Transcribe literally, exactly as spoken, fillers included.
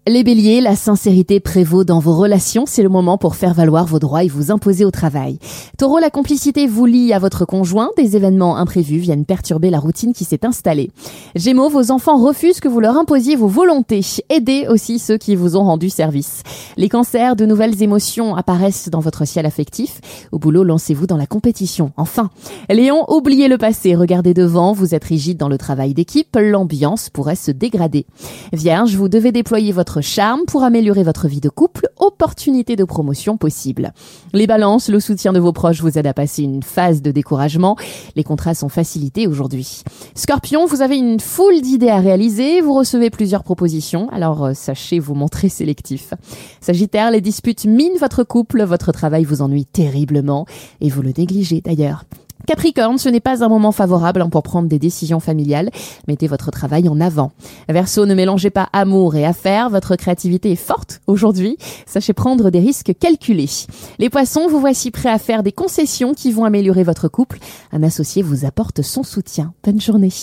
Les béliers, la sincérité prévaut dans vos relations, c'est le moment pour faire valoir vos droits et vous imposer au travail. Taureau, la complicité vous lie à votre conjoint, des événements imprévus viennent perturber la routine qui s'est installée. Gémeaux, vos enfants refusent que vous leur imposiez vos volontés, aidez aussi ceux qui vous ont rendu service. Les cancers, de nouvelles émotions apparaissent dans votre ciel affectif, au boulot, lancez-vous dans la compétition. Enfin, Lion, oubliez le passé, regardez devant, vous êtes rigide dans le travail d'équipe, l'ambiance pourrait se dégrader. Vierge, vous devez déployer votre charme pour améliorer votre vie de couple, opportunité de promotion possible. Les balances, le soutien de vos proches vous aide à passer une phase de découragement. Les contrats sont facilités aujourd'hui. Scorpion, vous avez une foule d'idées à réaliser, vous recevez plusieurs propositions, alors euh, sachez vous montrer sélectif. Sagittaire, les disputes minent votre couple, votre travail vous ennuie terriblement et vous le négligez d'ailleurs. Capricorne, ce n'est pas un moment favorable hein, pour prendre des décisions familiales. Mettez votre travail en avant. Verseau, ne mélangez pas amour et affaires. Votre créativité est forte aujourd'hui. Sachez prendre des risques calculés. Les poissons, vous voici prêts à faire des concessions qui vont améliorer votre couple. Un associé vous apporte son soutien. Bonne journée.